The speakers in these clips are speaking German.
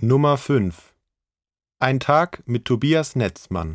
Nummer 5. Ein Tag mit Tobias Netzmann.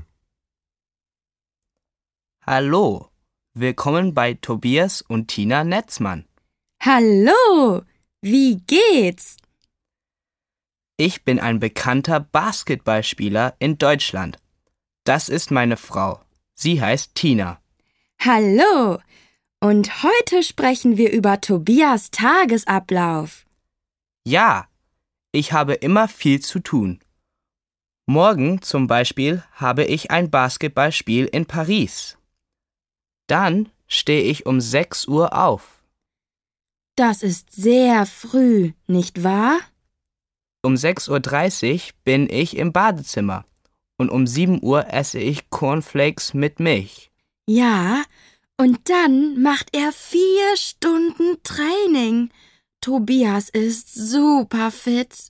Hallo, willkommen bei Tobias und Tina Netzmann. Hallo, wie geht's? Ich bin ein bekannter Basketballspieler in Deutschland. Das ist meine Frau. Sie heißt Tina. Hallo, und heute sprechen wir über Tobias' Tagesablauf. Ja, ich habe immer viel zu tun. Morgen zum Beispiel habe ich ein Basketballspiel in Paris. Dann stehe ich um 6 Uhr auf. Das ist sehr früh, nicht wahr? Um 6:30 Uhr bin ich im Badezimmer und um 7 Uhr esse ich Cornflakes mit Milch. Ja, und dann macht er 4 Stunden Training. Tobias ist super fit.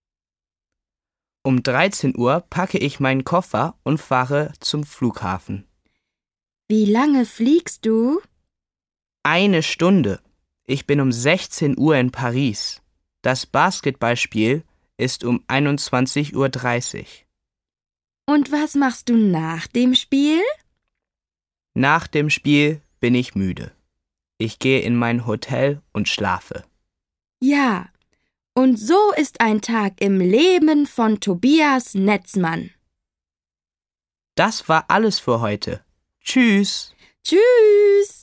Um 13 Uhr packe ich meinen Koffer und fahre zum Flughafen. Wie lange fliegst du? 1 Stunde. Ich bin um 16 Uhr in Paris. Das Basketballspiel ist um 21:30 Uhr. Und was machst du nach dem Spiel? Nach dem Spiel bin ich müde. Ich gehe in mein Hotel und schlafe. Ja, und so ist ein Tag im Leben von Tobias Netzmann. Das war alles für heute. Tschüss. Tschüss!